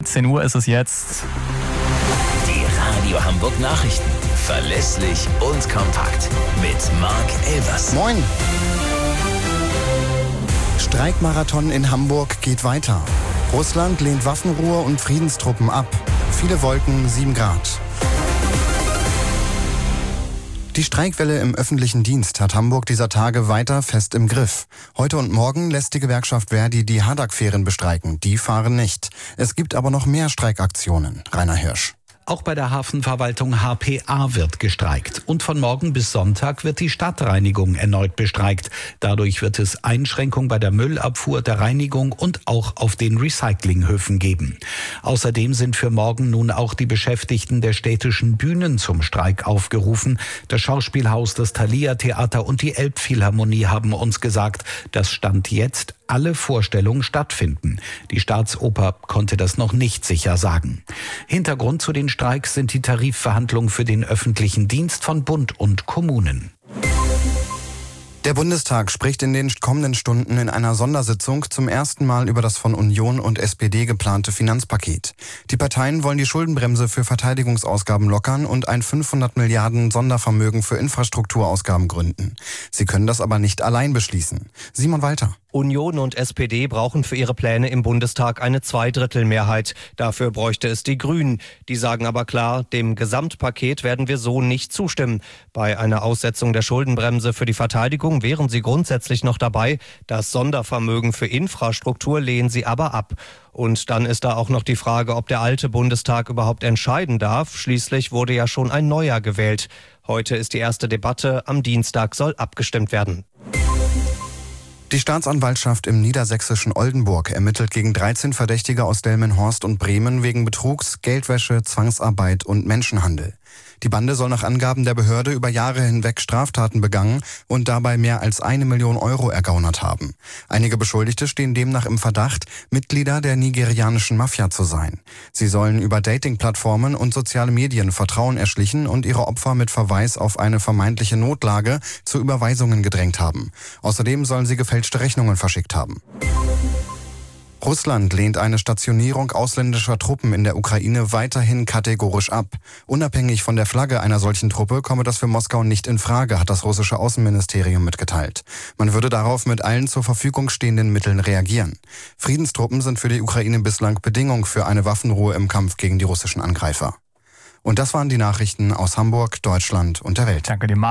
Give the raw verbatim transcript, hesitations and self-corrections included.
siebzehn Uhr ist es jetzt. Die Radio Hamburg Nachrichten. Verlässlich und kompakt. Mit Marc Elvers. Moin. Streikmarathon in Hamburg geht weiter. Russland lehnt Waffenruhe und Friedenstruppen ab. Viele Wolken, sieben Grad. Die Streikwelle im öffentlichen Dienst hat Hamburg dieser Tage weiter fest im Griff. Heute und morgen lässt die Gewerkschaft Verdi die Hadak-Fähren bestreiken. Die fahren nicht. Es gibt aber noch mehr Streikaktionen. Rainer Hirsch. Auch bei der Hafenverwaltung H P A wird gestreikt. Und von morgen bis Sonntag wird die Stadtreinigung erneut bestreikt. Dadurch wird es Einschränkungen bei der Müllabfuhr, der Reinigung und auch auf den Recyclinghöfen geben. Außerdem sind für morgen nun auch die Beschäftigten der städtischen Bühnen zum Streik aufgerufen. Das Schauspielhaus, das Thalia-Theater und die Elbphilharmonie haben uns gesagt, dass Stand jetzt alle Vorstellungen stattfinden. Die Staatsoper konnte das noch nicht sicher sagen. Hintergrund zu den Streiks sind die Tarifverhandlungen für den öffentlichen Dienst von Bund und Kommunen. Der Bundestag spricht in den kommenden Stunden in einer Sondersitzung zum ersten Mal über das von Union und S P D geplante Finanzpaket. Die Parteien wollen die Schuldenbremse für Verteidigungsausgaben lockern und ein fünfhundert Milliarden Sondervermögen für Infrastrukturausgaben gründen. Sie können das aber nicht allein beschließen. Simon Walter. Union und S P D brauchen für ihre Pläne im Bundestag eine Zweidrittelmehrheit. Dafür bräuchte es die Grünen. Die sagen aber klar, dem Gesamtpaket werden wir so nicht zustimmen. Bei einer Aussetzung der Schuldenbremse für die Verteidigung wären sie grundsätzlich noch dabei. Das Sondervermögen für Infrastruktur lehnen sie aber ab. Und dann ist da auch noch die Frage, ob der alte Bundestag überhaupt entscheiden darf. Schließlich wurde ja schon ein neuer gewählt. Heute ist die erste Debatte, am Dienstag soll abgestimmt werden. Die Staatsanwaltschaft im niedersächsischen Oldenburg ermittelt gegen dreizehn Verdächtige aus Delmenhorst und Bremen wegen Betrugs, Geldwäsche, Zwangsarbeit und Menschenhandel. Die Bande soll nach Angaben der Behörde über Jahre hinweg Straftaten begangen und dabei mehr als eine Million Euro ergaunert haben. Einige Beschuldigte stehen demnach im Verdacht, Mitglieder der nigerianischen Mafia zu sein. Sie sollen über Dating-Plattformen und soziale Medien Vertrauen erschlichen und ihre Opfer mit Verweis auf eine vermeintliche Notlage zu Überweisungen gedrängt haben. Außerdem sollen sie gefälschte Rechnungen verschickt haben. Russland lehnt eine Stationierung ausländischer Truppen in der Ukraine weiterhin kategorisch ab. Unabhängig von der Flagge einer solchen Truppe komme das für Moskau nicht in Frage, hat das russische Außenministerium mitgeteilt. Man würde darauf mit allen zur Verfügung stehenden Mitteln reagieren. Friedenstruppen sind für die Ukraine bislang Bedingung für eine Waffenruhe im Kampf gegen die russischen Angreifer. Und das waren die Nachrichten aus Hamburg, Deutschland und der Welt. Danke dir, Marc.